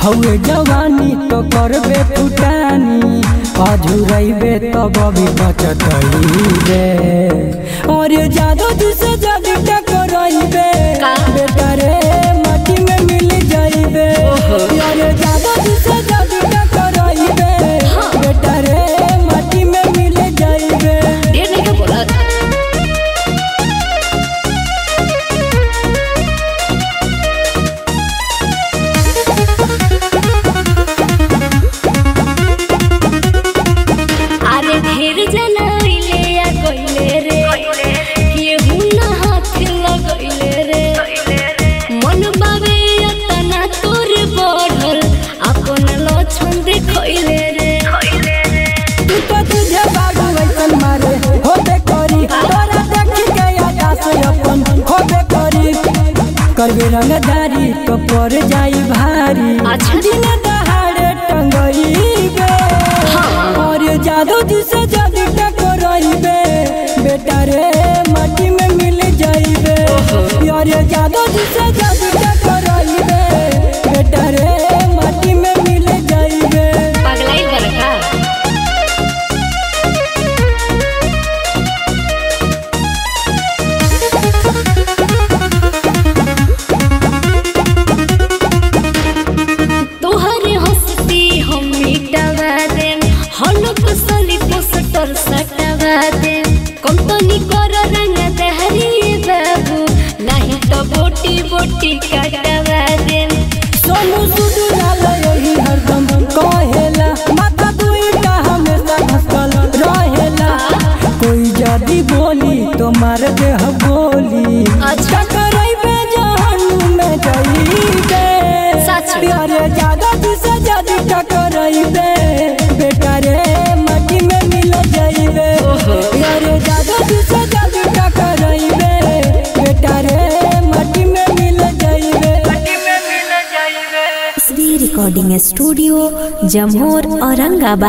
हवे जवानी तो करबे फुटानी अधूरबे तब भी बचतइबे और जादू से जादू टकराइबे बेटा रे माटी में मिल जाइबे यार जादू से जादू टकराइबे बेटा रे माटी में मिल जाइबे। ढेर नहीं क्या बोला ढेर जना इले या कोइले रे केहू ना हाथ लगइले रे मन बावे तना तोर बढ़ल अपन लछन देखइले रे तू तो तुझे बाडू वैसन मारे होबे करी तोरा देख के आकाश अपन होबे करी करबे रंगदारी तो पर जाई भारी दिन दहाड़े टंगइबे और जादू से जादू टकराइबे बेटा रे माटी में मिल जाइबे यार जादू से जादू टकराइबे बेटा रे माटी में मिल जाइबे। पगलाई बरका तोहरे हंसती हम मिटावा देम हलक सली पोस्टर सटावा देम कंपनी कर रंग दहरी बाबू नहीं तो बोटी बोटी काटावा देम सोनू सुडू लाल यही हरदम कहेला माथा दुईटा हमेशा धसल रहेला कोई जदी बोली तो मार दे गोली टकराइबे जहन्नुम में जाइबे प्यार जादू से जादू टकराइबे बेटा रे माटी में मिल जाइबे प्यार जादू से जादू टकराइबे बेटा रे माटी में मिल जाइबे। Recording studio Jamor Aurangabad.